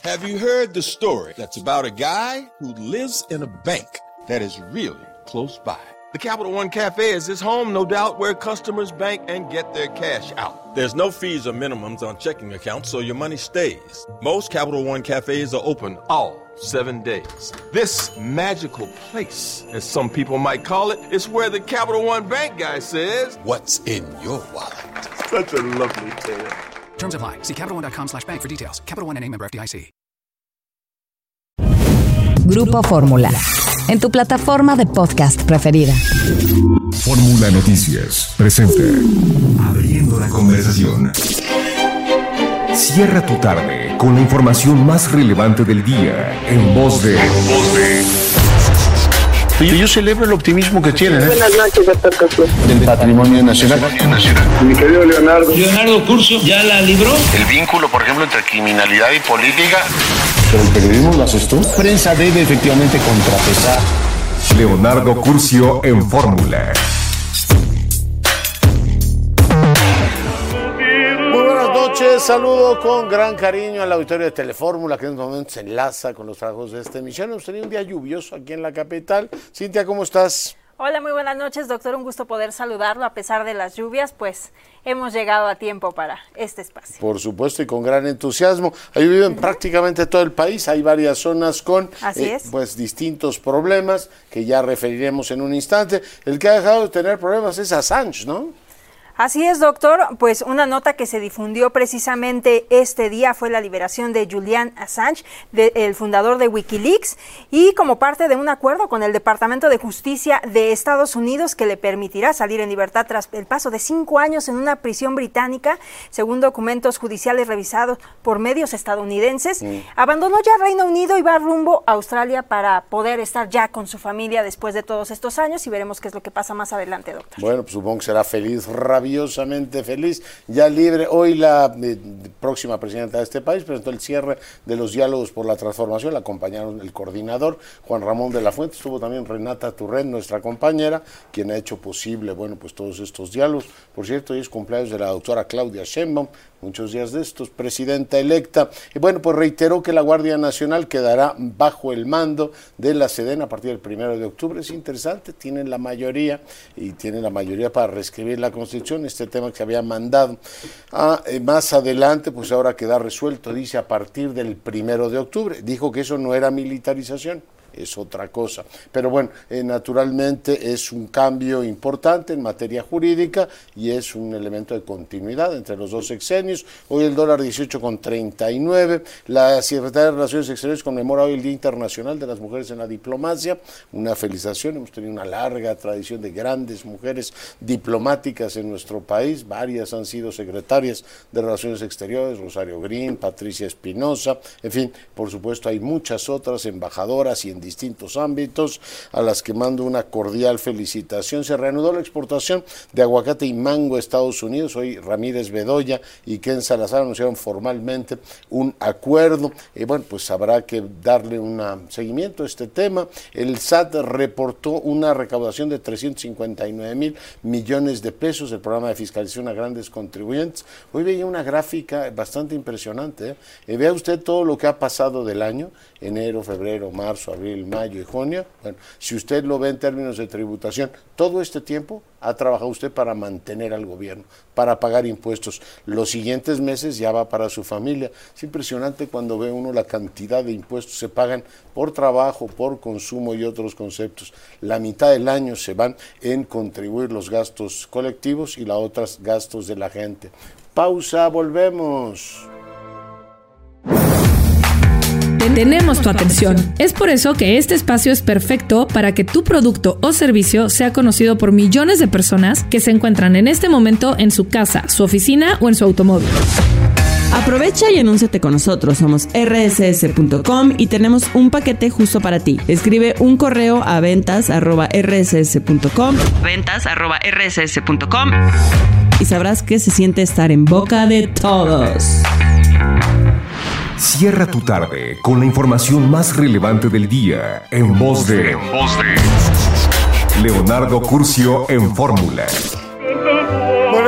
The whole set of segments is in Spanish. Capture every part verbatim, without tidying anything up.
Have you heard the story that's about a guy who lives in a bank that is really close by? The Capital One Cafe is his home, no doubt, where customers bank and get their cash out. There's no fees or minimums on checking accounts, so your money stays. Most Capital One Cafes are open all seven days. This magical place, as some people might call it, is where the Capital One Bank guy says, "What's in your wallet?" Such a lovely tale. Terms apply. See Capital One dot com slash bank for details. Capital One N A member F D I C. Grupo Fórmula. En tu plataforma de podcast preferida. Fórmula Noticias presenta Abriendo la conversación. Cierra tu tarde con la información más relevante del día en voz de... En voz de... Yo, yo celebro el optimismo que tienen, ¿eh? Buenas noches, doctor Cosío. Del patrimonio nacional. Mi querido Leonardo. Leonardo Curcio ya la libró. El vínculo, por ejemplo, entre criminalidad y política. Pero el periodismo lo haces tú. La prensa debe efectivamente contrapesar. Leonardo Curcio en Fórmula. Muy buenas noches, saludo con gran cariño al auditorio de Telefórmula que en este momento se enlaza con los trabajos de esta emisión. Hemos tenido un día lluvioso aquí en la capital. Cintia, ¿cómo estás? Hola, muy buenas noches, doctor. Un gusto poder saludarlo a pesar de las lluvias, pues hemos llegado a tiempo para este espacio. Por supuesto, y con gran entusiasmo. Ha llovido en uh-huh. prácticamente todo el país. Hay varias zonas con Así eh, es. pues distintos problemas que ya referiremos en un instante. El que ha dejado de tener problemas es Assange, ¿no? Así es, doctor. Pues una nota que se difundió precisamente este día fue la liberación de Julian Assange, de, el fundador de Wikileaks, y como parte de un acuerdo con el Departamento de Justicia de Estados Unidos que le permitirá salir en libertad tras el paso de cinco años en una prisión británica, según documentos judiciales revisados por medios estadounidenses. Mm. Abandonó ya Reino Unido y va rumbo a Australia para poder estar ya con su familia después de todos estos años, y veremos qué es lo que pasa más adelante, doctor. Bueno, pues supongo que será feliz, rabiosamente feliz, ya libre. Hoy la eh, próxima presidenta de este país presentó el cierre de los diálogos por la transformación, la acompañaron el coordinador Juan Ramón de la Fuente, estuvo también Renata Turret, nuestra compañera, quien ha hecho posible, bueno, pues todos estos diálogos. Por cierto, hoy es cumpleaños de la doctora Claudia Sheinbaum, muchos días de estos, presidenta electa, y bueno, pues reiteró que la Guardia Nacional quedará bajo el mando de la Sedena a partir del primero de octubre. Es interesante, tienen la mayoría, y tienen la mayoría para reescribir la Constitución, este tema que se había mandado a, eh, más adelante, pues ahora queda resuelto, dice, a partir del primero de octubre. Dijo que eso no era militarización, es otra cosa, pero bueno, eh, naturalmente es un cambio importante en materia jurídica y es un elemento de continuidad entre los dos sexenios. Hoy el dólar dieciocho con treinta y nueve, la Secretaría de Relaciones Exteriores conmemora hoy el Día Internacional de las Mujeres en la Diplomacia, una felicitación. Hemos tenido una larga tradición de grandes mujeres diplomáticas en nuestro país, varias han sido secretarias de Relaciones Exteriores, Rosario Green, Patricia Espinosa, en fin, por supuesto hay muchas otras embajadoras y en distintos ámbitos, a las que mando una cordial felicitación. Se reanudó la exportación de aguacate y mango a Estados Unidos. Hoy Ramírez Bedoya y Ken Salazar anunciaron formalmente un acuerdo. Y bueno, pues habrá que darle un seguimiento a este tema. El S A T reportó una recaudación de trescientos cincuenta y nueve mil millones de pesos, el programa de fiscalización a grandes contribuyentes. Hoy veía una gráfica bastante impresionante, ¿eh? Eh, vea usted todo lo que ha pasado del año, enero, febrero, marzo, abril, mayo y junio. Bueno, si usted lo ve en términos de tributación, todo este tiempo ha trabajado usted para mantener al gobierno, para pagar impuestos. Los siguientes meses ya va para su familia. Es impresionante cuando ve uno la cantidad de impuestos que se pagan por trabajo, por consumo y otros conceptos. La mitad del año se van en contribuir los gastos colectivos y la otra gastos de la gente. Pausa, volvemos. Tenemos tu atención. Es por eso que este espacio es perfecto para que tu producto o servicio sea conocido por millones de personas que se encuentran en este momento en su casa, su oficina o en su automóvil. Aprovecha y anúnciate con nosotros. Somos erre ese ese punto com y tenemos un paquete justo para ti. Escribe un correo a ventas arroba erre ese ese punto com, ventas arroba erre ese ese punto com, y sabrás que se siente estar en boca de todos. Cierra tu tarde con la información más relevante del día en voz de, en voz de Leonardo Curcio en Fórmula. Bueno,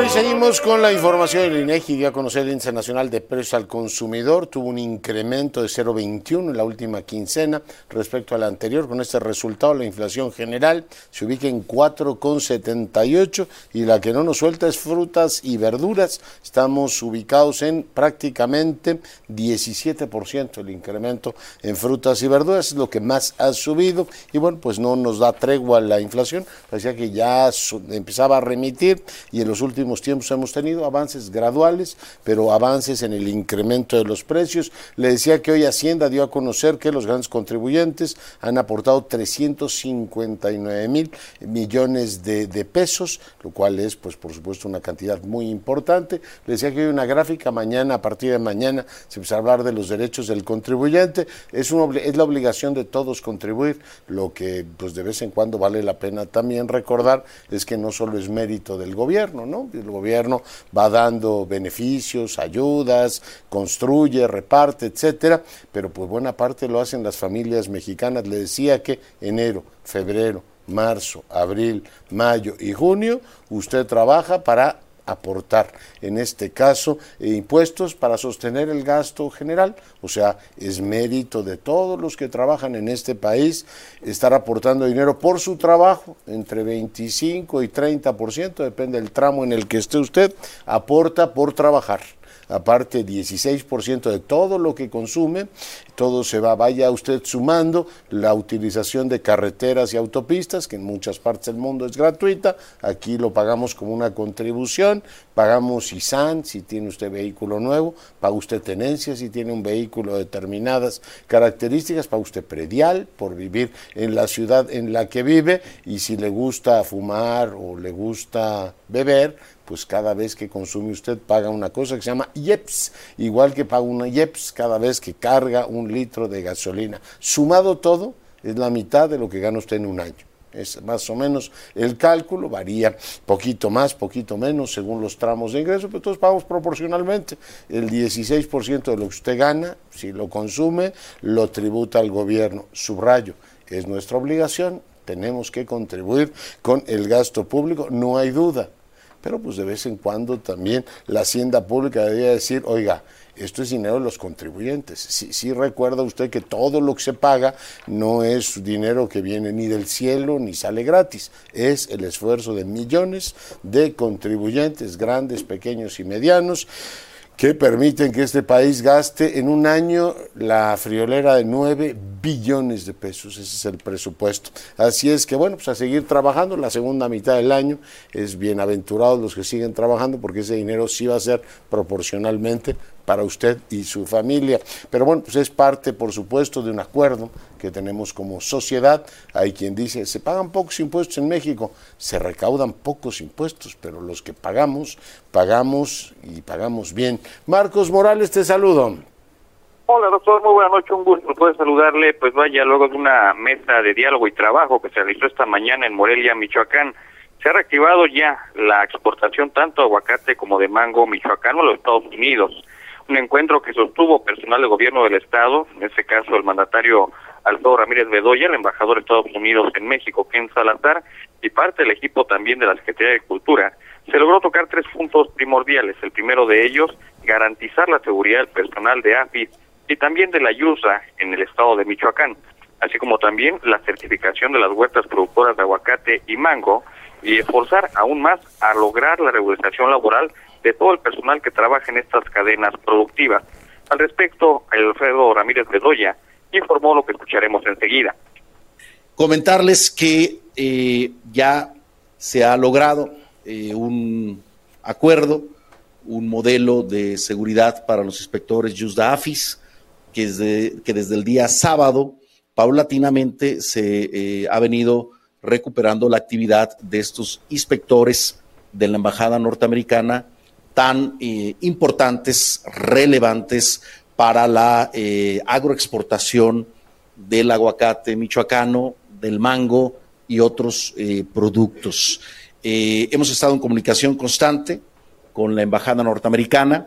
Bueno, y seguimos con la información. El INEGI dio a conocer el índice nacional de precios al consumidor. Tuvo un incremento de cero punto veintiuno en la última quincena respecto a la anterior. Con este resultado, la inflación general se ubica en cuatro coma setenta y ocho y la que no nos suelta es frutas y verduras. Estamos ubicados en prácticamente diecisiete por ciento el incremento en frutas y verduras. Es lo que más ha subido y bueno, pues no nos da tregua la inflación. Parecía que ya empezaba a remitir y en los últimos tiempos hemos tenido avances graduales, pero avances en el incremento de los precios. Le decía que hoy Hacienda dio a conocer que los grandes contribuyentes han aportado trescientos cincuenta y nueve mil millones de, de pesos, lo cual es, pues por supuesto, una cantidad muy importante. Le decía que hay una gráfica, mañana, a partir de mañana, se empieza a hablar de los derechos del contribuyente. Es, una, es la obligación de todos contribuir. Lo que, pues de vez en cuando vale la pena también recordar es que no solo es mérito del gobierno, ¿no? El gobierno va dando beneficios, ayudas, construye, reparte, etcétera, pero pues buena parte lo hacen las familias mexicanas. Le decía que enero, febrero, marzo, abril, mayo y junio, usted trabaja para aportar, en este caso, eh, impuestos para sostener el gasto general. O sea, es mérito de todos los que trabajan en este país estar aportando dinero por su trabajo, entre veinticinco y treinta por ciento, depende del tramo en el que esté usted, aporta por trabajar. Aparte, dieciséis por ciento de todo lo que consume, todo se va, vaya usted sumando la utilización de carreteras y autopistas, que en muchas partes del mundo es gratuita, aquí lo pagamos como una contribución, pagamos I S A N si tiene usted vehículo nuevo, paga usted tenencia si tiene un vehículo de determinadas características, paga usted predial por vivir en la ciudad en la que vive, y si le gusta fumar o le gusta beber, pues cada vez que consume usted paga una cosa que se llama I E P S, igual que paga una I E P S cada vez que carga un litro de gasolina. Sumado todo, es la mitad de lo que gana usted en un año. Es más o menos el cálculo, varía poquito más, poquito menos, según los tramos de ingreso, pero todos pagamos proporcionalmente. El dieciséis por ciento de lo que usted gana, si lo consume, lo tributa al gobierno. Subrayo, es nuestra obligación, tenemos que contribuir con el gasto público, no hay duda. Pero pues de vez en cuando también la hacienda pública debería decir, oiga, esto es dinero de los contribuyentes. Sí, sí recuerda usted que todo lo que se paga no es dinero que viene ni del cielo ni sale gratis, es el esfuerzo de millones de contribuyentes, grandes, pequeños y medianos, que permiten que este país gaste en un año la friolera de nueve billones de pesos. Ese es el presupuesto. Así es que, bueno, pues a seguir trabajando. La segunda mitad del año es bienaventurados los que siguen trabajando, porque ese dinero sí va a ser proporcionalmente para usted y su familia. Pero bueno, pues es parte, por supuesto, de un acuerdo que tenemos como sociedad. Hay quien dice, se pagan pocos impuestos en México, se recaudan pocos impuestos, pero los que pagamos, pagamos y pagamos bien. Marcos Morales, te saludo. Hola, doctor, muy buena noche, un gusto poder saludarle. Pues vaya, luego de una mesa de diálogo y trabajo que se realizó esta mañana en Morelia, Michoacán, se ha reactivado ya la exportación tanto de aguacate como de mango michoacano a los Estados Unidos. Un encuentro que sostuvo personal del gobierno del estado, en este caso el mandatario Alfredo Ramírez Bedoya, el embajador de Estados Unidos en México, Ken Salazar, y parte del equipo también de la Secretaría de Cultura. Se logró tocar tres puntos primordiales. El primero de ellos, garantizar la seguridad del personal de A F I y también de la YUSA en el estado de Michoacán, así como también la certificación de las huertas productoras de aguacate y mango, y esforzar aún más a lograr la regularización laboral de todo el personal que trabaja en estas cadenas productivas. Al respecto, Alfredo Ramírez Bedoya informó lo que escucharemos enseguida. Comentarles que eh, ya se ha logrado eh, un acuerdo, un modelo de seguridad para los inspectores Yusda AFIS, que, es de, que desde el día sábado paulatinamente se eh, ha venido recuperando la actividad de estos inspectores de la Embajada Norteamericana tan eh, importantes, relevantes para la eh, agroexportación del aguacate michoacano, del mango y otros eh, productos. Eh, hemos estado en comunicación constante con la Embajada Norteamericana.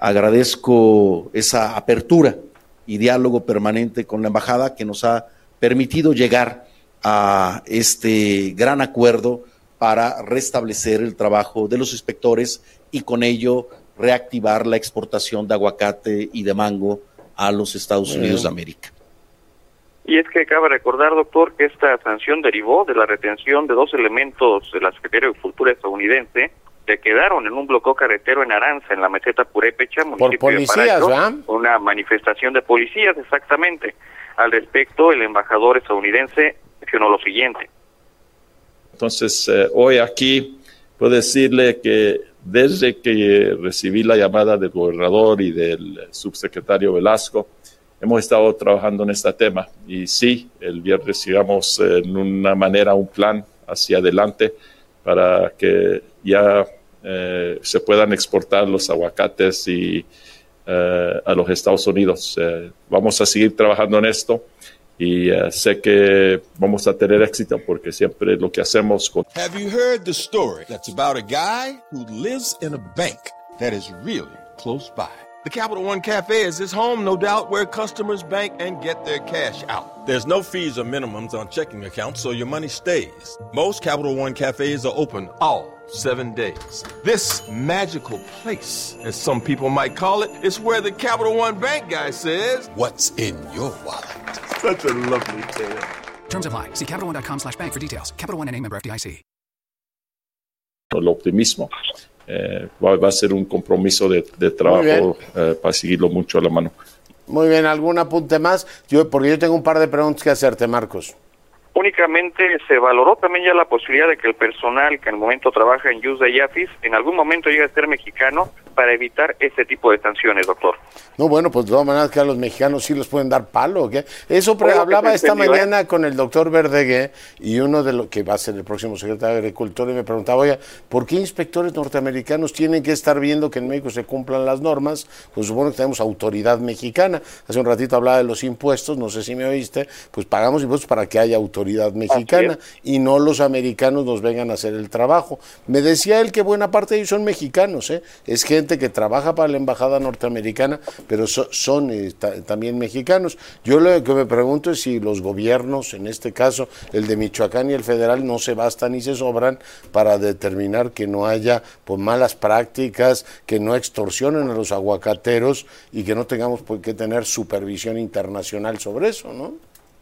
Agradezco esa apertura y diálogo permanente con la Embajada que nos ha permitido llegar a este gran acuerdo para restablecer el trabajo de los inspectores y con ello reactivar la exportación de aguacate y de mango a los Estados Unidos de América. Y es que cabe recordar, doctor, que esta sanción derivó de la retención de dos elementos de la Secretaría de Agricultura estadounidense que quedaron en un bloqueo carretero en Aranza, en la meseta Purépecha, municipio Por policías, de Paracho, ¿verdad? una manifestación de policías, exactamente. Al respecto, el embajador estadounidense mencionó lo siguiente. Entonces, eh, hoy aquí puedo decirle que desde que recibí la llamada del gobernador y del subsecretario Velasco, hemos estado trabajando en este tema. Y sí, el viernes llegamos eh, en una manera, un plan hacia adelante para que ya eh, se puedan exportar los aguacates y, eh, a los Estados Unidos. Eh, vamos a seguir trabajando en esto. Y uh, sé que vamos a tener éxito porque siempre lo que hacemos con... Have you heard the story that's about a guy who lives in a bank that is really close by? The Capital One Cafe is his home, no doubt, where customers bank and get their cash out. There's no fees or minimums on checking accounts, so your money stays. Most Capital One Cafes are open all seven days. This magical place, as some people might call it, is where the Capital One Bank guy says, "What's in your wallet?" Such a lovely tale. Terms apply. See Capital One dot com slash bank for details. Capital One N A member F D I C. El optimismo eh, va, va a ser un compromiso de, de trabajo eh, para seguirlo mucho a la mano. Muy bien, ¿algún apunte más? Yo, porque yo tengo un par de preguntas que hacerte, Marcos. Únicamente se valoró también ya la posibilidad de que el personal que en el momento trabaja en Yusda y Afis en algún momento llegue a ser mexicano para evitar este tipo de sanciones, doctor. No, bueno, pues de todas maneras que a los mexicanos sí los pueden dar palo, ¿o qué? Eso pre- hablaba esta mañana ¿eh? con el doctor Verdegué y uno de los que va a ser el próximo secretario de Agricultura y me preguntaba, oye, ¿por qué inspectores norteamericanos tienen que estar viendo que en México se cumplan las normas? Pues supone que tenemos autoridad mexicana. Hace un ratito hablaba de los impuestos, no sé si me oíste, pues pagamos impuestos para que haya autoridad mexicana y no los americanos nos vengan a hacer el trabajo. Me decía él que buena parte de ellos son mexicanos, ¿eh? Es gente que trabaja para la embajada norteamericana, pero so, son eh, ta, también mexicanos. Yo lo que me pregunto es si los gobiernos, en este caso el de Michoacán y el federal, no se bastan ni se sobran para determinar que no haya pues, malas prácticas, que no extorsionen a los aguacateros y que no tengamos pues, que tener supervisión internacional sobre eso, ¿no?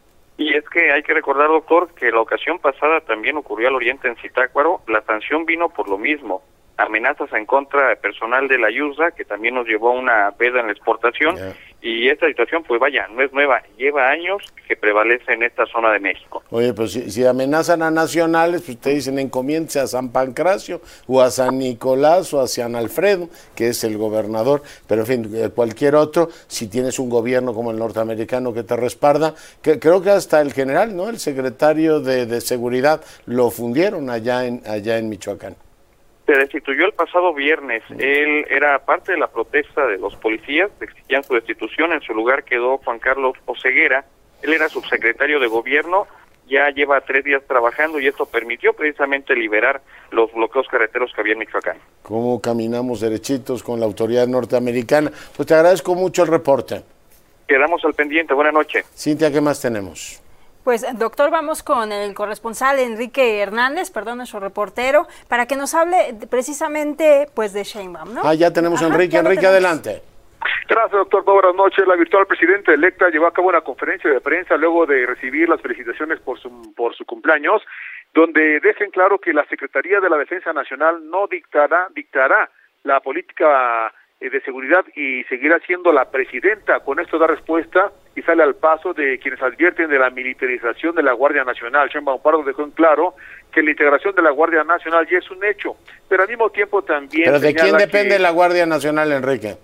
Y es que hay que recordar, doctor, que la ocasión pasada también ocurrió al oriente en Zitácuaro. La sanción vino por lo mismo. Amenazas en contra de personal de la Yusda, que también nos llevó a una veda en la exportación. Yeah. Y esta situación, pues vaya, no es nueva, lleva años que prevalece en esta zona de México. Oye, pues si, si amenazan a nacionales, pues te dicen encomiéndese a San Pancracio, o a San Nicolás, o a San Alfredo, que es el gobernador, pero en fin, cualquier otro, si tienes un gobierno como el norteamericano que te respalda, que creo que hasta el general, ¿no? El secretario de, de Seguridad, lo fundieron allá en, allá en Michoacán. Se destituyó el pasado viernes. Él era parte de la protesta de los policías, exigían su destitución. En su lugar quedó Juan Carlos Oseguera. Él era subsecretario de gobierno, ya lleva tres días trabajando y esto permitió precisamente liberar los bloqueos carreteros que había en Michoacán. ¿Cómo caminamos derechitos con la autoridad norteamericana? Pues te agradezco mucho el reporte. Quedamos al pendiente. Buenas noches. Cintia, ¿qué más tenemos? Pues, doctor, vamos con el corresponsal Enrique Hernández, perdón, nuestro reportero, para que nos hable precisamente, pues, de Sheinbaum, ¿no? Ah, ya tenemos a Enrique. Enrique, adelante. Gracias, doctor. Buenas noches. La virtual presidenta electa llevó a cabo una conferencia de prensa luego de recibir las felicitaciones por su, por su cumpleaños, donde dejen claro que la Secretaría de la Defensa Nacional no dictará, dictará la política de seguridad y seguirá siendo la presidenta. Con esto da respuesta y sale al paso de quienes advierten de la militarización de la Guardia Nacional. Sheinbaum Pardo dejó en claro que la integración de la Guardia Nacional ya es un hecho, pero al mismo tiempo también... ¿Pero de quién depende la Guardia Nacional, Enrique?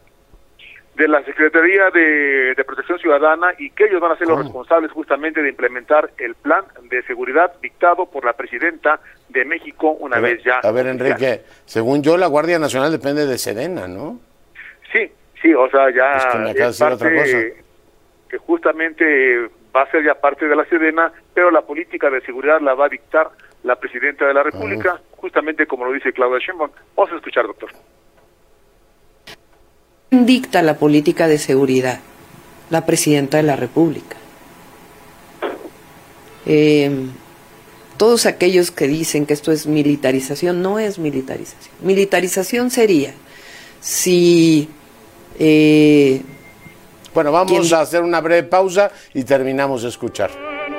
De la Secretaría de, de Protección Ciudadana, y que ellos van a ser los responsables justamente de implementar el plan de seguridad dictado por la presidenta de México una a vez ver, ya... A ver, Enrique, según yo la Guardia Nacional depende de Sedena, ¿no? Sí, sí, o sea, ya es, que me acaba es parte otra cosa. Que justamente va a ser ya parte de la Sedena, pero la política de seguridad la va a dictar la presidenta de la República, uh-huh. justamente como lo dice Claudia Sheinbaum. Vamos a escuchar, doctor. Dicta la política de seguridad la presidenta de la República. Eh, todos aquellos que dicen que esto es militarización, no es militarización. Militarización sería si... Eh, bueno, vamos ¿quién? a hacer una breve pausa y terminamos de escuchar.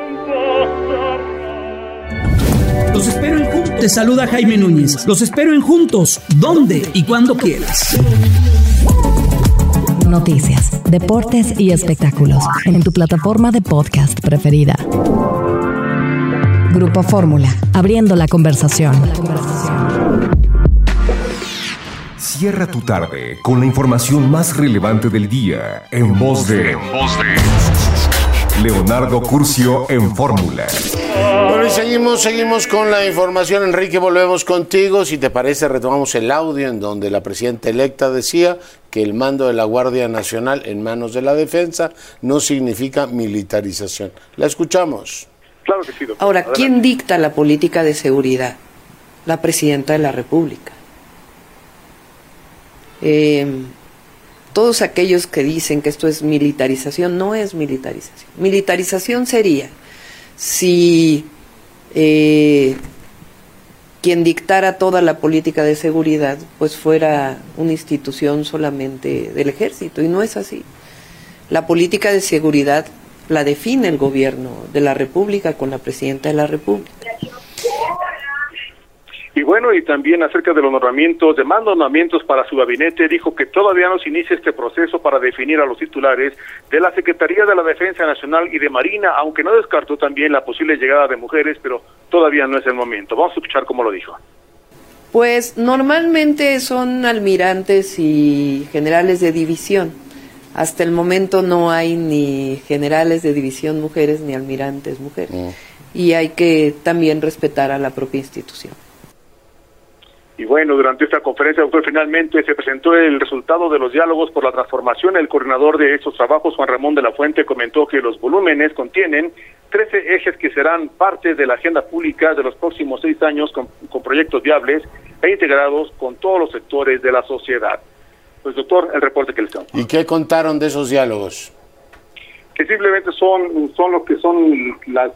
Los espero en Juntos. Te saluda Jaime Núñez. Los espero en Juntos, donde y cuando quieras. Noticias, deportes y espectáculos en tu plataforma de podcast preferida. Grupo Fórmula, abriendo la conversación. Cierra tu tarde con la información más relevante del día en voz de, en voz de Leonardo Curcio en Fórmula. Bueno, y seguimos, seguimos con la información. Enrique, volvemos contigo. Si te parece, retomamos el audio en donde la presidenta electa decía que el mando de la Guardia Nacional en manos de la defensa no significa militarización. La escuchamos. Claro que sí, doctor. Ahora, Adelante. ¿quién dicta la política de seguridad? La presidenta de la República. Eh, todos aquellos que dicen que esto es militarización, no es militarización. Militarización sería si eh, quien dictara toda la política de seguridad pues fuera una institución solamente del ejército, y no es así. La política de seguridad la define el gobierno de la República con la presidenta de la República. Y bueno, y también acerca de los nombramientos, demás nombramientos para su gabinete, dijo que todavía no se inicia este proceso para definir a los titulares de la Secretaría de la Defensa Nacional y de Marina, aunque no descartó también la posible llegada de mujeres, pero todavía no es el momento. Vamos a escuchar cómo lo dijo. Pues normalmente son almirantes y generales de división. Hasta el momento no hay ni generales de división mujeres ni almirantes mujeres. Mm. Y hay que también respetar a la propia institución. Y bueno, durante esta conferencia, doctor, finalmente se presentó el resultado de los diálogos por la transformación. El coordinador de estos trabajos, Juan Ramón de la Fuente, comentó que los volúmenes contienen trece ejes que serán parte de la agenda pública de los próximos seis años con, con proyectos viables e integrados con todos los sectores de la sociedad. Pues, doctor, el reporte que les tengo. ¿Y qué contaron de esos diálogos? Que simplemente son, son lo que son las,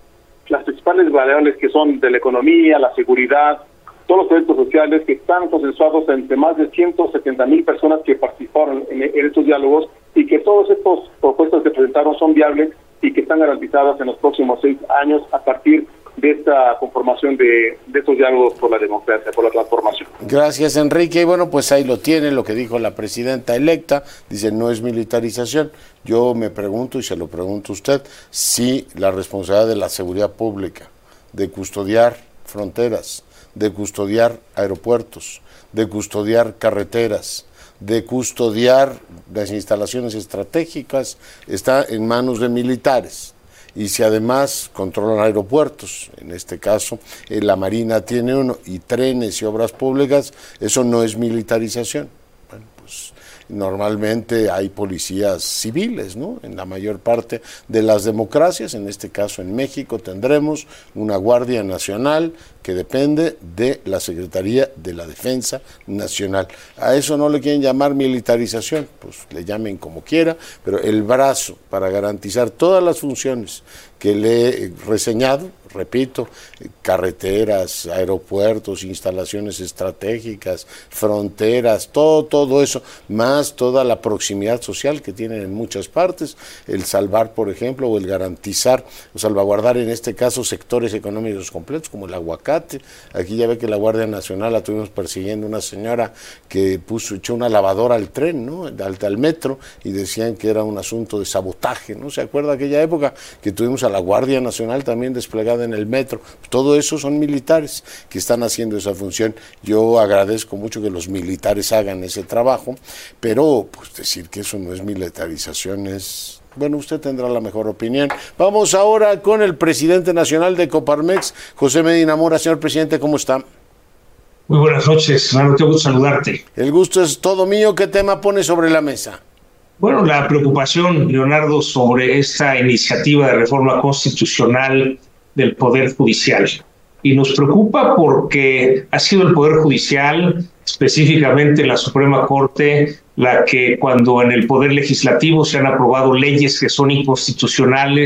las principales variables que son de la economía, la seguridad, todos los proyectos sociales que están consensuados entre más de ciento setenta mil personas que participaron en, en estos diálogos, y que todas estas propuestas que presentaron son viables y que están garantizadas en los próximos seis años a partir de esta conformación de, de estos diálogos por la democracia, por la transformación. Gracias, Enrique. Y bueno, pues ahí lo tiene, lo que dijo la presidenta electa. Dice, no es militarización. Yo me pregunto, y se lo pregunto a usted, si la responsabilidad de la seguridad pública, de custodiar fronteras, de custodiar aeropuertos, de custodiar carreteras, de custodiar las instalaciones estratégicas, está en manos de militares. Y si además controlan aeropuertos, en este caso eh, la Marina tiene uno, y trenes y obras públicas, eso no es militarización. Bueno, pues normalmente hay policías civiles, ¿no? En la mayor parte de las democracias, en este caso en México, tendremos una Guardia Nacional que depende de la Secretaría de la Defensa Nacional. A eso no le quieren llamar militarización, pues le llamen como quiera, pero el brazo para garantizar todas las funciones que le he reseñado, repito, carreteras, aeropuertos, instalaciones estratégicas, fronteras, todo, todo eso, más toda la proximidad social que tienen en muchas partes, el salvar, por ejemplo, o el garantizar, o salvaguardar en este caso sectores económicos completos, como el aguacate. Aquí ya ve que la Guardia Nacional la tuvimos persiguiendo una señora que puso, echó una lavadora al tren, ¿no?, al, al metro, y decían que era un asunto de sabotaje, ¿no? ¿Se acuerda aquella época que tuvimos a la Guardia Nacional también desplegada en el metro? Todo eso son militares que están haciendo esa función. Yo agradezco mucho que los militares hagan ese trabajo, pero pues decir que eso no es militarización es... Bueno, usted tendrá la mejor opinión. Vamos ahora con el presidente nacional de Coparmex, José Medina Mora. Señor presidente, ¿cómo está? Muy buenas noches, Manuel, qué gusto saludarte. El gusto es todo mío. ¿Qué tema pone sobre la mesa? Bueno, la preocupación, Leonardo, sobre esta iniciativa de reforma constitucional del Poder Judicial. Y nos preocupa porque ha sido el Poder Judicial, específicamente la Suprema Corte, la que cuando en el Poder Legislativo se han aprobado leyes que son inconstitucionales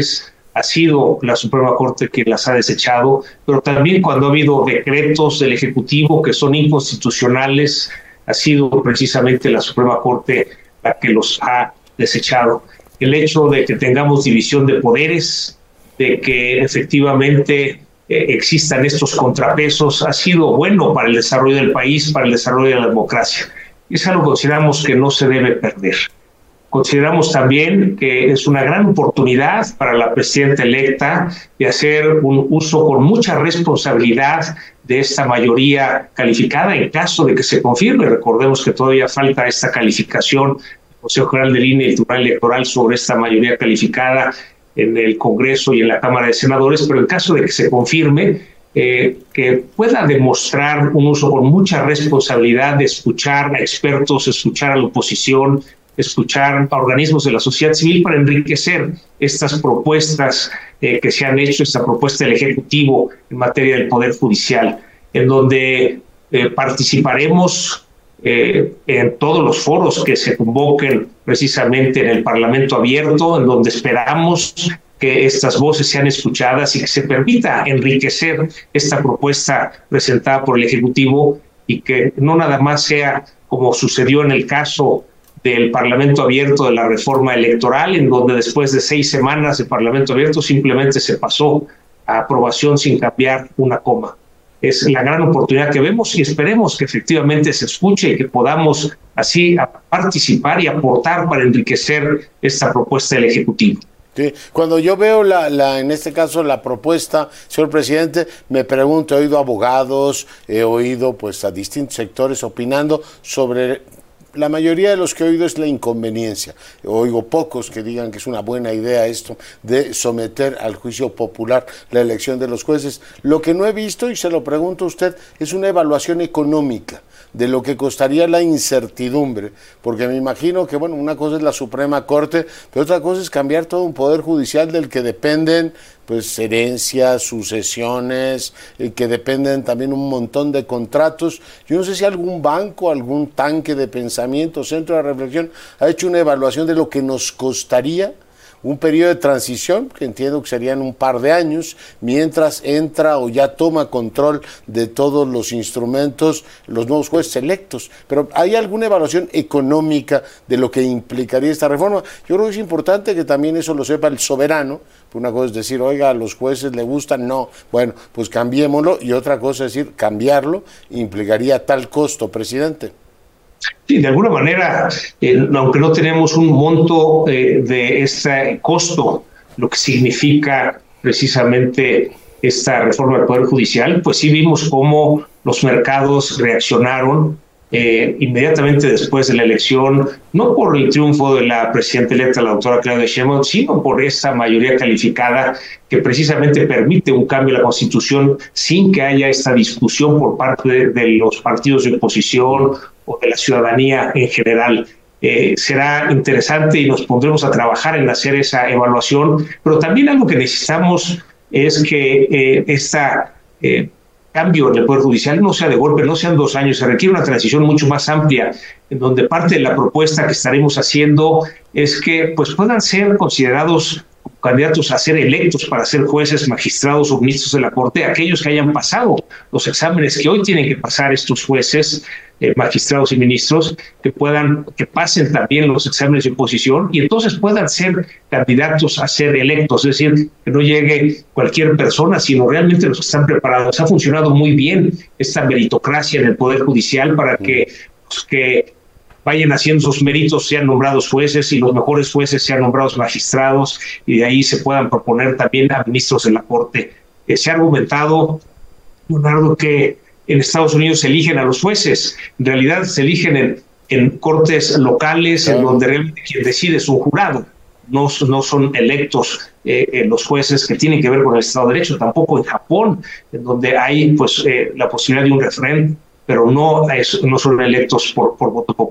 ha sido la Suprema Corte quien las ha desechado, pero también cuando ha habido decretos del Ejecutivo que son inconstitucionales, ha sido precisamente la Suprema Corte la que los ha desechado. El hecho de que tengamos división de poderes, de que efectivamente eh, existan estos contrapesos, ha sido bueno para el desarrollo del país, para el desarrollo de la democracia. Es algo que consideramos que no se debe perder. Consideramos también que es una gran oportunidad para la presidenta electa de hacer un uso con mucha responsabilidad de esta mayoría calificada en caso de que se confirme. Recordemos que todavía falta esta calificación del Consejo General del I N E y el Tribunal Electoral sobre esta mayoría calificada en el Congreso y en la Cámara de Senadores, pero en caso de que se confirme, eh, que pueda demostrar un uso con mucha responsabilidad de escuchar a expertos, escuchar a la oposición, escuchar a organismos de la sociedad civil para enriquecer estas propuestas eh, que se han hecho, esta propuesta del Ejecutivo en materia del Poder Judicial, en donde eh, participaremos eh, en todos los foros que se convoquen precisamente en el Parlamento Abierto, en donde esperamos que estas voces sean escuchadas y que se permita enriquecer esta propuesta presentada por el Ejecutivo y que no nada más sea como sucedió en el caso del Parlamento Abierto de la reforma electoral, en donde después de seis semanas de Parlamento Abierto simplemente se pasó a aprobación sin cambiar una coma. Es la gran oportunidad que vemos y esperemos que efectivamente se escuche y que podamos así participar y aportar para enriquecer esta propuesta del Ejecutivo. Sí. Cuando yo veo, la, la, en este caso, la propuesta, señor presidente, me pregunto, he oído abogados, he oído pues a distintos sectores opinando sobre... La mayoría de los que he oído es la inconveniencia. Oigo pocos que digan que es una buena idea esto de someter al juicio popular la elección de los jueces. Lo que no he visto, y se lo pregunto a usted, es una evaluación económica de lo que costaría la incertidumbre, porque me imagino que, bueno, una cosa es la Suprema Corte, pero otra cosa es cambiar todo un poder judicial del que dependen pues herencias, sucesiones, eh, que dependen también un montón de contratos. Yo no sé si algún banco, algún tanque de pensamiento, centro de reflexión, ha hecho una evaluación de lo que nos costaría un periodo de transición, que entiendo que serían un par de años, mientras entra o ya toma control de todos los instrumentos los nuevos jueces electos. Pero ¿hay alguna evaluación económica de lo que implicaría esta reforma? Yo creo que es importante que también eso lo sepa el soberano. Una cosa es decir, oiga, a los jueces les gustan, no, bueno, pues cambiémoslo, y otra cosa es decir, cambiarlo implicaría tal costo, presidente. Sí, de alguna manera, eh, aunque no tenemos un monto eh, de este costo, lo que significa precisamente esta reforma del Poder Judicial, pues sí vimos cómo los mercados reaccionaron eh, inmediatamente después de la elección, no por el triunfo de la presidenta electa, la doctora Claudia Sheinbaum, sino por esa mayoría calificada que precisamente permite un cambio en la Constitución sin que haya esta discusión por parte de, de los partidos de oposición o de la ciudadanía en general. Eh, será interesante y nos pondremos a trabajar en hacer esa evaluación, pero también algo que necesitamos es que eh, esta eh, cambio en el Poder Judicial no sea de golpe, no sean dos años, se requiere una transición mucho más amplia, en donde parte de la propuesta que estaremos haciendo es que pues, puedan ser considerados candidatos a ser electos para ser jueces, magistrados o ministros de la Corte, aquellos que hayan pasado los exámenes que hoy tienen que pasar estos jueces, eh, magistrados y ministros, que puedan, que pasen también los exámenes de oposición y entonces puedan ser candidatos a ser electos, es decir, que no llegue cualquier persona, sino realmente los que están preparados. Ha funcionado muy bien esta meritocracia en el Poder Judicial para que los que vayan haciendo sus méritos, sean nombrados jueces y los mejores jueces sean nombrados magistrados y de ahí se puedan proponer también a ministros de la Corte. Eh, se ha argumentado, Leonardo, que en Estados Unidos se eligen a los jueces. En realidad se eligen en, en cortes locales, en donde realmente quien decide es un jurado. No, no son electos eh, eh, los jueces que tienen que ver con el Estado de Derecho. Tampoco en Japón, en donde hay pues eh, la posibilidad de un referéndum, pero no, es, no son electos por, por voto popular.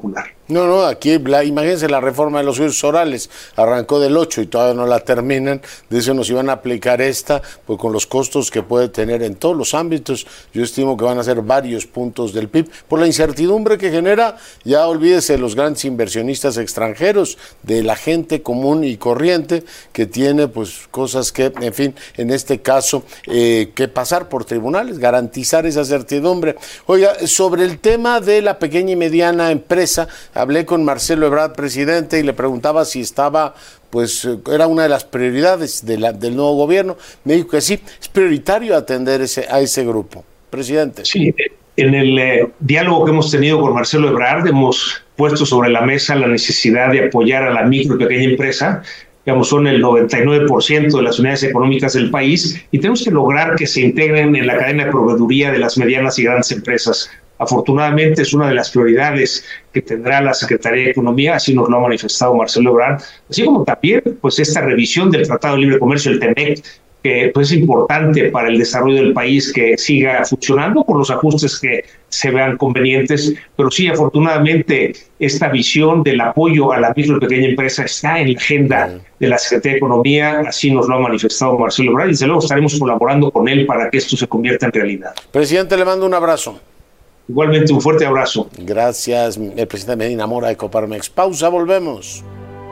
No, no, aquí, la, imagínense la reforma de los juicios orales, arrancó del ocho y todavía no la terminan, de eso nos iban a aplicar esta, pues con los costos que puede tener en todos los ámbitos, yo estimo que van a ser varios puntos del P I B, por la incertidumbre que genera, ya olvídese de los grandes inversionistas extranjeros, de la gente común y corriente, que tiene pues cosas que, en fin, en este caso, eh, que pasar por tribunales, garantizar esa certidumbre. Oiga, sobre el tema de la pequeña y mediana empresa, hablé con Marcelo Ebrard, presidente, y le preguntaba si estaba, pues era una de las prioridades de la, del nuevo gobierno. Me dijo que sí, es prioritario atender ese, a ese grupo. Presidente. Sí, en el eh, diálogo que hemos tenido con Marcelo Ebrard hemos puesto sobre la mesa la necesidad de apoyar a la micro y pequeña empresa. Digamos, son el noventa y nueve por ciento de las unidades económicas del país y tenemos que lograr que se integren en la cadena de proveeduría de las medianas y grandes empresas. Afortunadamente es una de las prioridades que tendrá la Secretaría de Economía, así nos lo ha manifestado Marcelo Ebrard, así como también pues esta revisión del Tratado de Libre Comercio, el TEMEC, que pues, es importante para el desarrollo del país que siga funcionando con los ajustes que se vean convenientes, pero sí, afortunadamente, esta visión del apoyo a la micro y pequeña empresa está en la agenda de la Secretaría de Economía, así nos lo ha manifestado Marcelo Ebrard, y desde luego estaremos colaborando con él para que esto se convierta en realidad. Presidente, le mando un abrazo. Igualmente, un fuerte abrazo. Gracias, el presidente Medina Mora de Coparmex. Pausa, volvemos.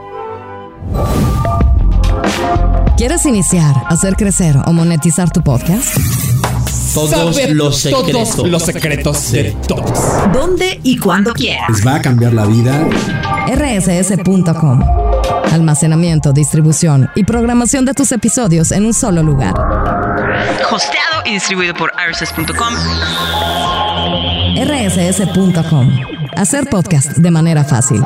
¿Quieres iniciar, hacer crecer o monetizar tu podcast? Todos Saber los secretos. Todos los secretos de todos. ¿Dónde y cuándo quieras? ¿Les va a cambiar la vida? R S S punto com. Almacenamiento, distribución y programación de tus episodios en un solo lugar. Hosteado y distribuido por R S S punto com. R S S punto com. Hacer podcast de manera fácil.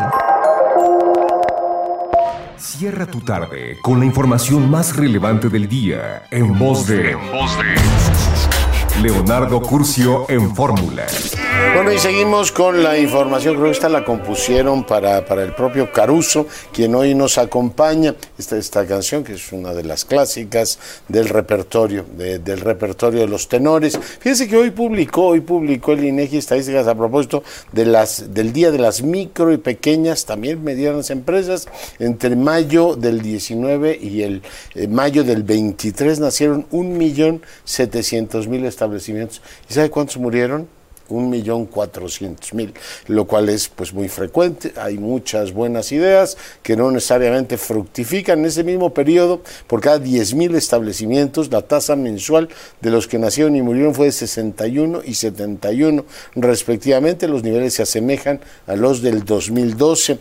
Cierra tu tarde con la información más relevante del día en voz de, en voz de Leonardo Curcio en Fórmula. Bueno, y seguimos con la información, creo que esta la compusieron para, para el propio Caruso, quien hoy nos acompaña, esta, esta canción que es una de las clásicas del repertorio, de, del repertorio de los tenores. Fíjense que hoy publicó, hoy publicó el INEGI estadísticas a propósito de las, del Día de las Micro y Pequeñas, también medianas empresas. Entre mayo del diecinueve y el eh, mayo del veintitrés nacieron un millón setecientos mil establecimientos. ¿Y sabe cuántos murieron? un millón cuatrocientos mil, lo cual es pues muy frecuente. Hay muchas buenas ideas que no necesariamente fructifican. En ese mismo periodo, por cada diez mil establecimientos, la tasa mensual de los que nacieron y murieron fue de sesenta y uno y setenta y uno respectivamente. Los niveles se asemejan a los del dos mil doce.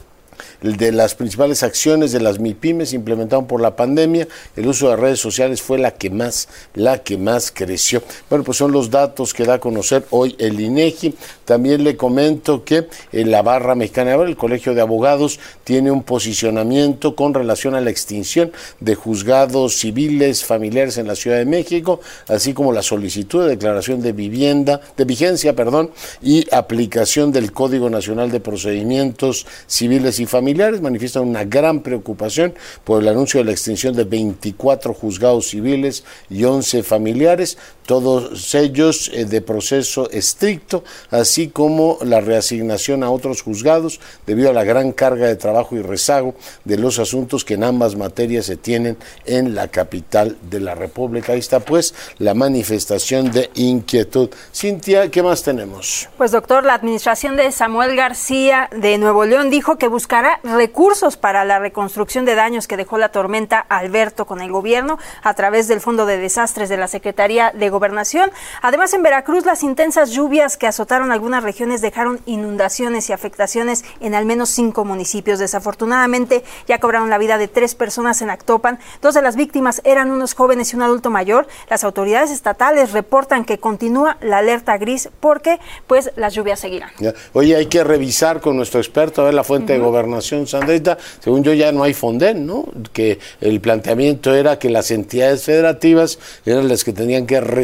De las principales acciones de las MIPYMES implementadas por la pandemia, el uso de redes sociales fue la que más, la que más creció. Bueno, pues son los datos que da a conocer hoy el INEGI. También le comento que en la barra mexicana, el Colegio de Abogados tiene un posicionamiento con relación a la extinción de juzgados civiles familiares en la Ciudad de México, así como la solicitud de declaración de vivienda, de vigencia, perdón, y aplicación del Código Nacional de Procedimientos Civiles y Familiares. Manifiestan una gran preocupación por el anuncio de la extinción de veinticuatro juzgados civiles y once familiares, todos ellos eh, de proceso estricto, así como la reasignación a otros juzgados debido a la gran carga de trabajo y rezago de los asuntos que en ambas materias se tienen en la capital de la República. Ahí está pues la manifestación de inquietud. Cintia, ¿qué más tenemos? Pues doctor, la administración de Samuel García de Nuevo León dijo que buscará recursos para la reconstrucción de daños que dejó la tormenta Alberto con el gobierno a través del Fondo de Desastres de la Secretaría de Gobernación. Además, en Veracruz, las intensas lluvias que azotaron algunas regiones dejaron inundaciones y afectaciones en al menos cinco municipios. Desafortunadamente, ya cobraron la vida de tres personas en Actopan. Dos de las víctimas eran unos jóvenes y un adulto mayor. Las autoridades estatales reportan que continúa la alerta gris porque, pues, las lluvias seguirán. Ya. Oye, hay que revisar con nuestro experto a ver la fuente uh-huh. de gobernación. Sandrita, según yo ya no hay Fonden, ¿no? Que el planteamiento era que las entidades federativas eran las que tenían que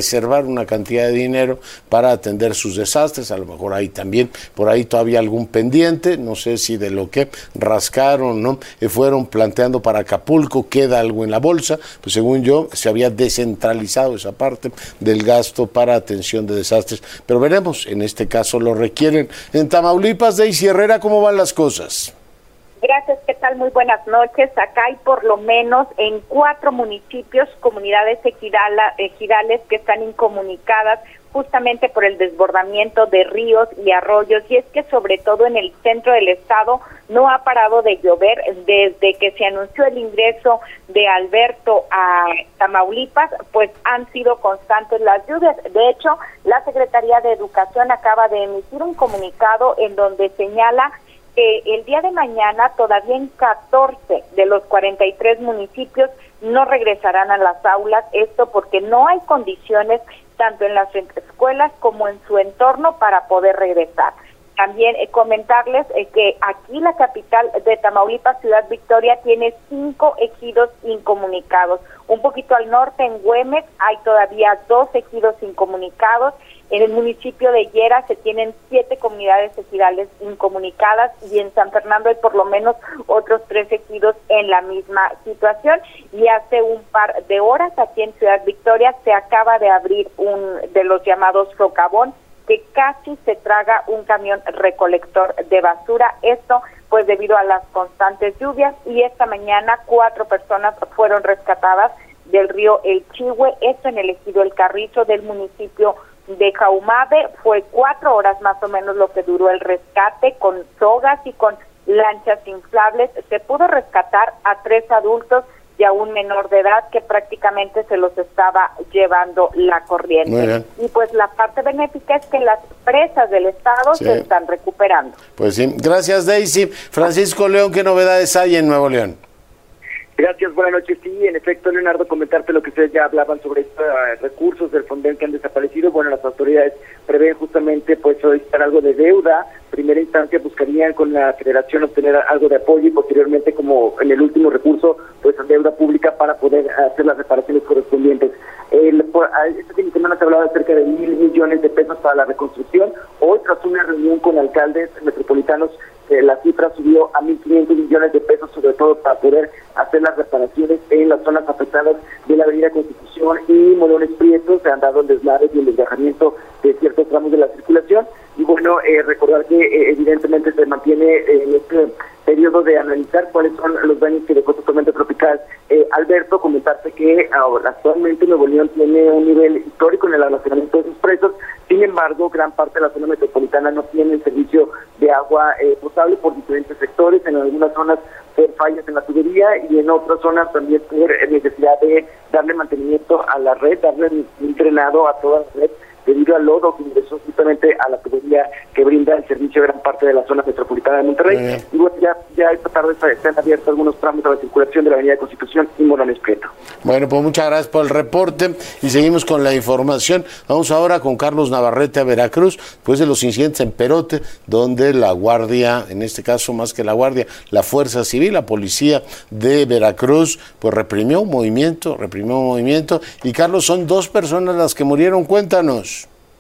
reservar una cantidad de dinero para atender sus desastres. A lo mejor hay también por ahí todavía algún pendiente, no sé si de lo que rascaron, ¿no? Eh, fueron planteando para Acapulco, queda algo en la bolsa, pues según yo se había descentralizado esa parte del gasto para atención de desastres, pero veremos, en este caso lo requieren. En Tamaulipas, Daisy Herrera, ¿cómo van las cosas? Gracias, ¿qué tal? Muy buenas noches. Acá hay por lo menos en cuatro municipios, comunidades ejidala, ejidales que están incomunicadas justamente por el desbordamiento de ríos y arroyos, y es que sobre todo en el centro del estado no ha parado de llover desde que se anunció el ingreso de Alberto a Tamaulipas, pues han sido constantes las lluvias. De hecho, la Secretaría de Educación acaba de emitir un comunicado en donde señala que el día de mañana todavía en catorce de los cuarenta y tres municipios no regresarán a las aulas, esto porque no hay condiciones tanto en las escuelas como en su entorno para poder regresar. También eh, comentarles eh, que aquí la capital de Tamaulipas, Ciudad Victoria, tiene cinco ejidos incomunicados. Un poquito al norte, en Güemes, hay todavía dos ejidos incomunicados. En el municipio de Llera se tienen siete comunidades ejidales incomunicadas y en San Fernando hay por lo menos otros tres ejidos en la misma situación. Y hace un par de horas aquí en Ciudad Victoria se acaba de abrir un de los llamados socavón, que casi se traga un camión recolector de basura. Esto pues debido a las constantes lluvias, y esta mañana cuatro personas fueron rescatadas del río El Chihue, esto en el ejido El Carrizo del municipio de Jaumabe. Fue cuatro horas más o menos lo que duró el rescate, con sogas y con lanchas inflables. Se pudo rescatar a tres adultos y a un menor de edad que prácticamente se los estaba llevando la corriente. Y pues la parte benéfica es que las presas del estado sí se están recuperando. Pues sí, gracias Daisy. Francisco León, ¿qué novedades hay en Nuevo León? Gracias, buenas noches. Sí, en efecto, Leonardo, comentarte lo que ustedes ya hablaban sobre estos uh, recursos del Fonden que han desaparecido. Bueno, las autoridades prevén justamente pues solicitar algo de deuda. Primera instancia buscarían con la Federación obtener algo de apoyo y posteriormente, como en el último recurso, pues deuda pública para poder hacer las reparaciones correspondientes. El, por, este fin de semana se hablaba de cerca de mil millones de pesos para la reconstrucción. Hoy, tras una reunión con alcaldes metropolitanos, eh, la cifra subió a mil quinientos millones de pesos, sobre todo para poder hacer las reparaciones en las zonas afectadas de la avenida Constitución y Molones Prietos. Se han dado el deslave y el desgajamiento de ciertos tramos de la circulación. Y bueno, eh, recordar que eh, evidentemente se mantiene eh, en este periodo de analizar cuáles son los daños que dejó su tormenta tropical eh, Alberto. Comentarte que ahora, actualmente Nuevo León tiene un nivel histórico en el almacenamiento de sus presas. Sin embargo, gran parte de la zona metropolitana no tiene el servicio de agua eh, potable por diferentes sectores. En algunas zonas por fallas en la tubería y en otras zonas también por necesidad de darle mantenimiento a la red, darle un drenado a toda la red debido al lodo que ingresó justamente a la tubería que brinda el servicio a gran parte de la zona metropolitana de Monterrey. Eh. Y bueno, ya, ya esta tarde están abiertos algunos tramos de la circulación de la avenida Constitución y Molones Prieto. Bueno, pues muchas gracias por el reporte y seguimos con la información. Vamos ahora con Carlos Navarrete a Veracruz, después de los incidentes en Perote, donde la Guardia, en este caso más que la Guardia, la Fuerza Civil, la Policía de Veracruz, pues reprimió un movimiento, reprimió un movimiento. Y Carlos, son dos personas las que murieron, cuéntanos.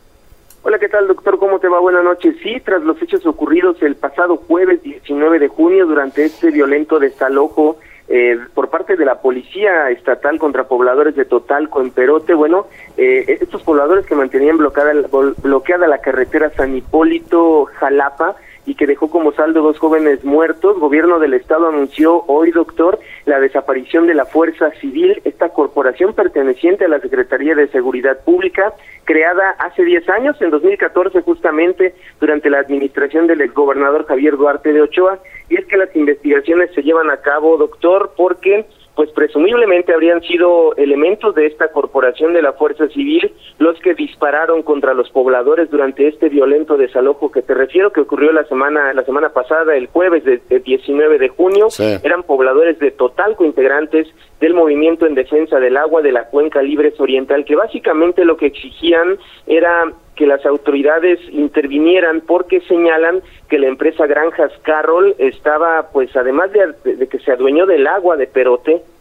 Hola, ¿qué tal, doctor? ¿Cómo te va? Buenas noches. Sí, tras los hechos ocurridos el pasado jueves diecinueve de junio, durante este violento desalojo eh, por parte de la Policía Estatal contra pobladores de Totalco en Perote, bueno, eh, estos pobladores que mantenían bloqueada, bloqueada la carretera San Hipólito-Jalapa, y que dejó como saldo dos jóvenes muertos, gobierno del estado anunció hoy, doctor, la desaparición de la Fuerza Civil, esta corporación perteneciente a la Secretaría de Seguridad Pública, creada hace diez años, en dos mil catorce justamente, durante la administración del exgobernador Javier Duarte de Ochoa. Y es que las investigaciones se llevan a cabo, doctor, porque pues presumiblemente habrían sido elementos de esta corporación de la Fuerza Civil los que dispararon contra los pobladores durante este violento desalojo que te refiero, que ocurrió la semana la semana pasada, el jueves de, de diecinueve de junio. Sí. Eran pobladores de Totalco, integrantes del Movimiento en Defensa del Agua de la Cuenca Libres Oriental, que básicamente lo que exigían era que las autoridades intervinieran porque señalan que la empresa Granjas Carroll estaba, pues además de, de que se adueñó del agua de Perote,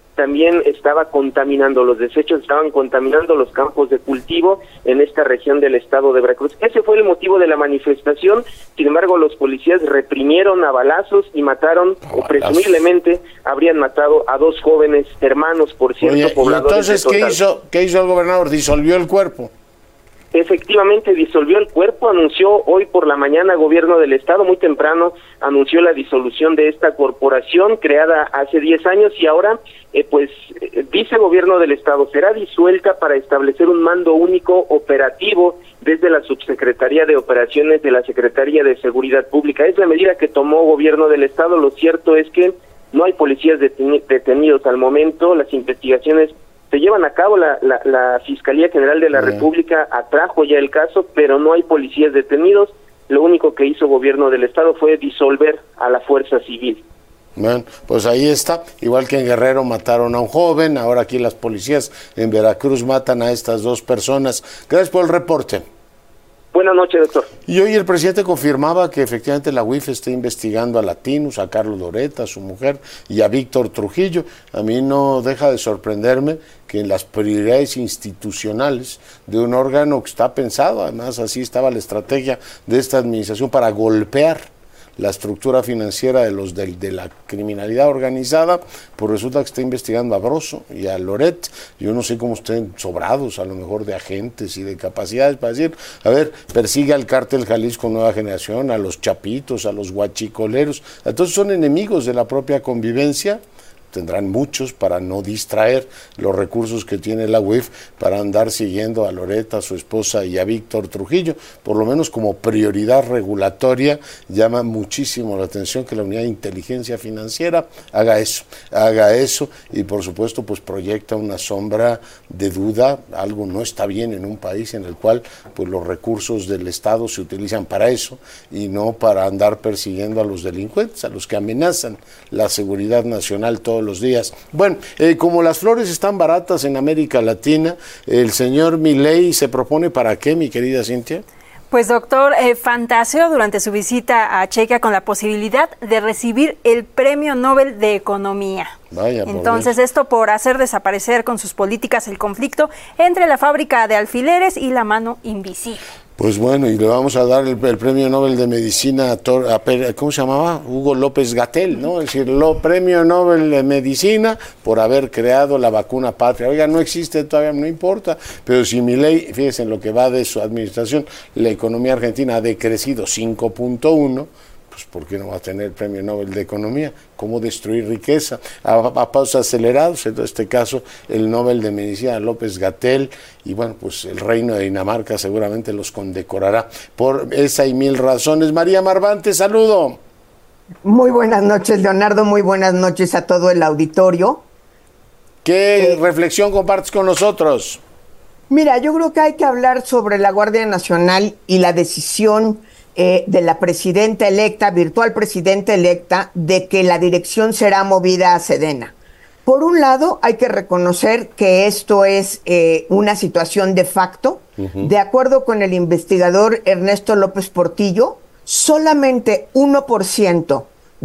también estaba contaminando, los desechos estaban contaminando los campos de cultivo en esta región del estado de Veracruz. Ese fue el motivo de la manifestación. Sin embargo, los policías reprimieron a balazos y mataron, o presumiblemente habrían matado a dos jóvenes hermanos, por cierto, Oye, pobladores. ¿y entonces qué hizo, qué hizo el gobernador? ¿Disolvió el cuerpo? Efectivamente disolvió el cuerpo, anunció hoy por la mañana gobierno del estado, muy temprano anunció la disolución de esta corporación creada hace diez años y ahora eh, pues eh, dice gobierno del estado, será disuelta para establecer un mando único operativo desde la Subsecretaría de Operaciones de la Secretaría de Seguridad Pública. Es la medida que tomó gobierno del estado. Lo cierto es que no hay policías deteni- detenidos al momento, las investigaciones se llevan a cabo, la, la, la Fiscalía General de la Bien. República atrajo ya el caso, pero no hay policías detenidos. Lo único que hizo gobierno del estado fue disolver a la fuerza civil. Bueno, pues ahí está, igual que en Guerrero mataron a un joven, ahora aquí las policías en Veracruz matan a estas dos personas. Gracias por el reporte. Buenas noches, doctor. Y hoy el presidente confirmaba que efectivamente la U I F está investigando a Latinus, a Carlos Loretta, a su mujer, y a Víctor Trujillo. A mí no deja de sorprenderme que en las prioridades institucionales de un órgano que está pensado, además así estaba la estrategia de esta administración para golpear la estructura financiera de los de, de la criminalidad organizada, pues resulta que está investigando a Broso y a Loret. Yo no sé cómo estén sobrados, a lo mejor de agentes y de capacidades para decir, a ver, persigue al cártel Jalisco Nueva Generación, a los chapitos, a los guachicoleros. Entonces son enemigos de la propia convivencia. Tendrán muchos para no distraer los recursos que tiene la U I F para andar siguiendo a Loretta, a su esposa y a Víctor Trujillo. Por lo menos como prioridad regulatoria llama muchísimo la atención que la Unidad de Inteligencia Financiera haga eso, haga eso y por supuesto pues proyecta una sombra de duda. Algo no está bien en un país en el cual pues los recursos del Estado se utilizan para eso y no para andar persiguiendo a los delincuentes, a los que amenazan la seguridad nacional todo los días. Bueno, eh, como las flores están baratas en América Latina, el señor Milei se propone ¿para qué, mi querida Cintia? Pues doctor, eh, fantaseó durante su visita a Chequia con la posibilidad de recibir el Premio Nobel de Economía. Vaya, Entonces esto por hacer desaparecer con sus políticas el conflicto entre la fábrica de alfileres y la mano invisible. Pues bueno, y le vamos a dar el, el Premio Nobel de Medicina a, Tor, a ¿cómo se llamaba? Hugo López-Gatell, ¿no? Es decir, el Premio Nobel de Medicina por haber creado la vacuna patria. Oiga, no existe todavía, no importa, pero si Milei, fíjense en lo que va de su administración, la economía argentina ha decrecido cinco punto uno, pues ¿por qué no va a tener el Premio Nobel de Economía? ¿Cómo destruir riqueza? A, a pasos acelerados, en este caso el Nobel de Medicina López-Gatell, y bueno, pues el Reino de Dinamarca seguramente los condecorará por esa y mil razones. María Marvante, saludo. Muy buenas noches, Leonardo, muy buenas noches a todo el auditorio. ¿Qué eh, reflexión compartes con nosotros? Mira, yo creo que hay que hablar sobre la Guardia Nacional y la decisión Eh, de la presidenta electa, virtual presidenta electa, de que la dirección será movida a Sedena. Por un lado, hay que reconocer que esto es eh, una situación de facto. Uh-huh. De acuerdo con el investigador Ernesto López Portillo, solamente uno por ciento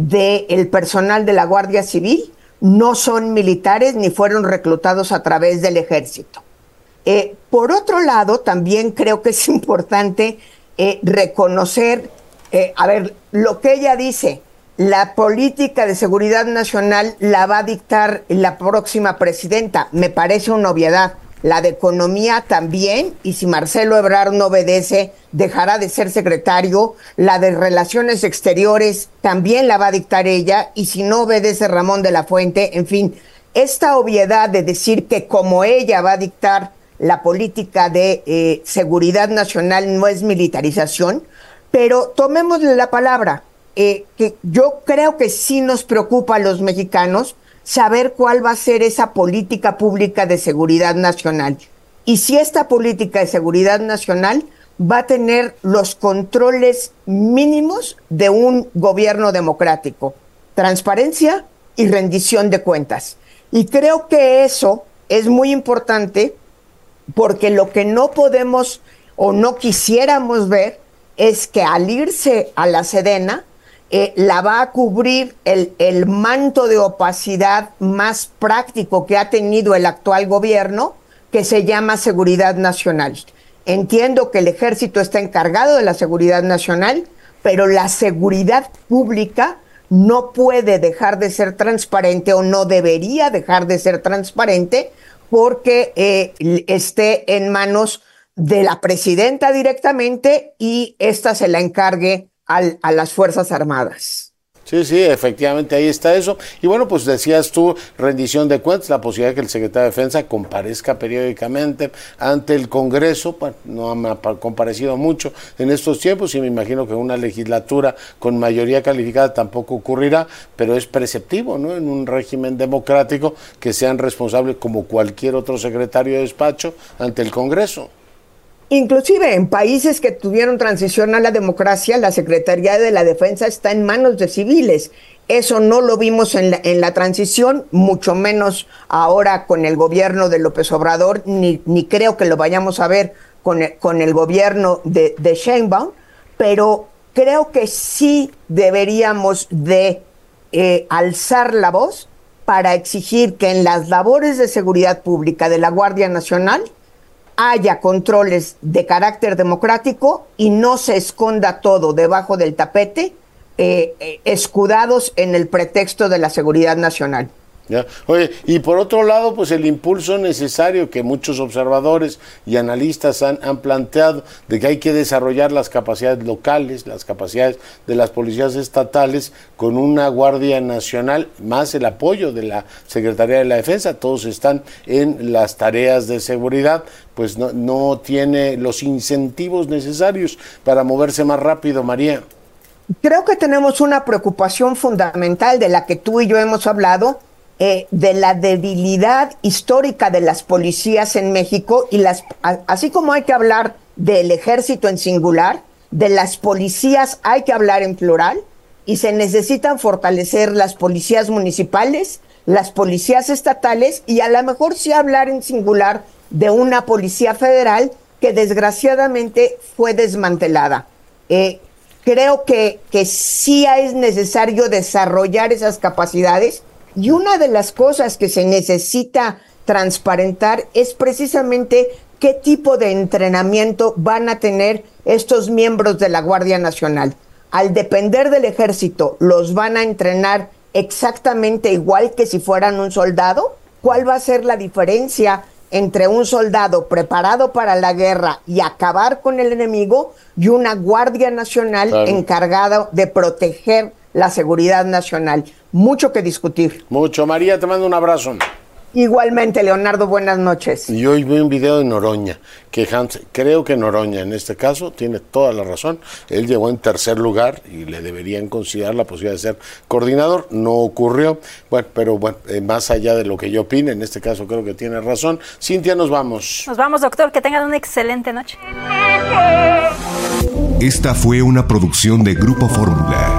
del personal de la Guardia Civil no son militares ni fueron reclutados a través del ejército. Eh, por otro lado, también creo que es importante Eh, reconocer, eh, a ver, lo que ella dice, la política de seguridad nacional la va a dictar la próxima presidenta, me parece una obviedad, la de economía también, y si Marcelo Ebrard no obedece, dejará de ser secretario, la de relaciones exteriores también la va a dictar ella, y si no obedece Ramón de la Fuente, en fin, esta obviedad de decir que como ella va a dictar la política de eh, seguridad nacional no es militarización, pero tomémosle la palabra, eh, que yo creo que sí nos preocupa a los mexicanos saber cuál va a ser esa política pública de seguridad nacional. Y si esta política de seguridad nacional va a tener los controles mínimos de un gobierno democrático, transparencia y rendición de cuentas. Y creo que eso es muy importante, porque lo que no podemos o no quisiéramos ver es que al irse a la Sedena eh, la va a cubrir el, el manto de opacidad más práctico que ha tenido el actual gobierno, que se llama seguridad nacional. Entiendo que el ejército está encargado de la seguridad nacional, pero la seguridad pública no puede dejar de ser transparente o no debería dejar de ser transparente porque eh, esté en manos de la presidenta directamente y ésta se la encargue al, a las Fuerzas Armadas. Sí, sí, efectivamente, ahí está eso. Y bueno, pues decías tú, rendición de cuentas, la posibilidad de que el secretario de Defensa comparezca periódicamente ante el Congreso. Bueno, no ha comparecido mucho en estos tiempos y me imagino que una legislatura con mayoría calificada tampoco ocurrirá, pero es preceptivo, ¿no? En un régimen democrático que sean responsables como cualquier otro secretario de despacho ante el Congreso. Inclusive en países que tuvieron transición a la democracia, la Secretaría de la Defensa está en manos de civiles. Eso no lo vimos en la, en la transición, mucho menos ahora con el gobierno de López Obrador, ni, ni creo que lo vayamos a ver con el, con el gobierno de, de Sheinbaum, pero creo que sí deberíamos de eh, alzar la voz para exigir que en las labores de seguridad pública de la Guardia Nacional haya controles de carácter democrático y no se esconda todo debajo del tapete, eh, eh, escudados en el pretexto de la seguridad nacional. Ya. Oye, y por otro lado, pues el impulso necesario que muchos observadores y analistas han, han planteado de que hay que desarrollar las capacidades locales, las capacidades de las policías estatales con una Guardia Nacional, más el apoyo de la Secretaría de la Defensa, todos están en las tareas de seguridad, pues no, no tiene los incentivos necesarios para moverse más rápido, María. Creo que tenemos una preocupación fundamental de la que tú y yo hemos hablado, Eh, de la debilidad histórica de las policías en México y las, a, así como hay que hablar del ejército en singular, de las policías hay que hablar en plural y se necesitan fortalecer las policías municipales, las policías estatales y a lo mejor sí hablar en singular de una policía federal que desgraciadamente fue desmantelada. Eh, creo que, que sí es necesario desarrollar esas capacidades. Y una de las cosas que se necesita transparentar es precisamente qué tipo de entrenamiento van a tener estos miembros de la Guardia Nacional. Al depender del ejército, ¿los van a entrenar exactamente igual que si fueran un soldado? ¿Cuál va a ser la diferencia entre un soldado preparado para la guerra y acabar con el enemigo y una Guardia Nacional claro. encargada de proteger la seguridad nacional? Mucho que discutir. Mucho. María, te mando un abrazo. Igualmente, Leonardo, buenas noches. Y hoy vi un video de Noroña, quejándose. Creo que Noroña, en este caso, tiene toda la razón. Él llegó en tercer lugar y le deberían considerar la posibilidad de ser coordinador. No ocurrió. Bueno, pero bueno, eh, más allá de lo que yo opine, en este caso creo que tiene razón. Cintia, nos vamos. Nos vamos, doctor. Que tengan una excelente noche. Esta fue una producción de Grupo Fórmula.